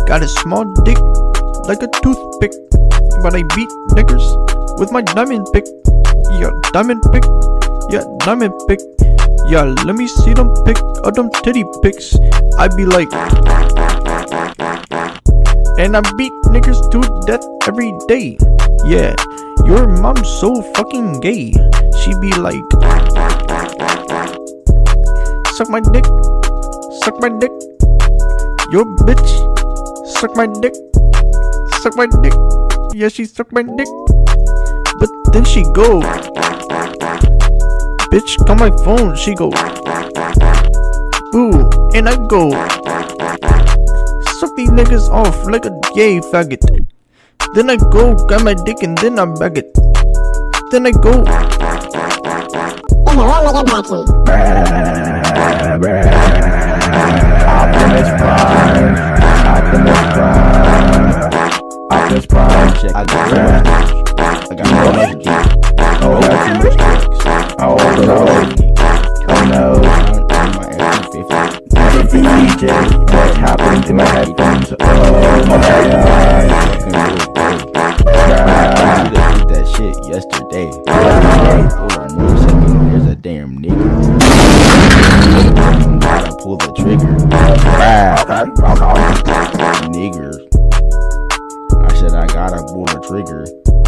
got a small dick, like a toothpick, but I beat niggas with my diamond pick. Yeah, diamond pick. Yeah, diamond pick. Yeah, let me see them pick of them titty pics. I be like, and I beat niggas to death every day. Yeah, your mom's so fucking gay. She be like, suck my dick, suck my dick. Your bitch, suck my dick, suck my dick. Yeah, she suck my dick. But then she go, bitch, call my phone. She go, ooh, and I go, suck these niggas off like a gay faggot. Then I go, grab my dick and then I bag it. Then I go, Optimus Prime, Optimus Prime, Optimus Prime. I got so much geek. Oh no. DJ, what's happening to my headphones? Oh my god. I did that shit yesterday. Hold on 1 second, there's a damn nigga. Gotta pull the trigger. Niggers. I said I gotta pull the trigger.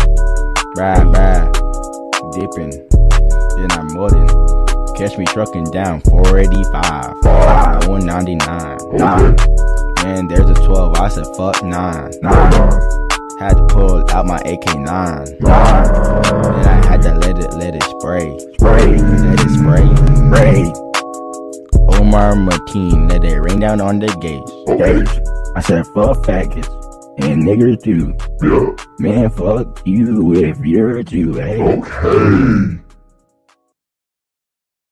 Dipping. Then I'm mudding. Catch me trucking down 485. 199. Man, there's a 12. I said fuck 9. Had to pull out my AK-9. Then I had to let it spray. Let it spray. Omar Martin, let it rain down on the gates. I said fuck faggots and niggers too. Man, fuck you if you're a Jew, hey. Okay.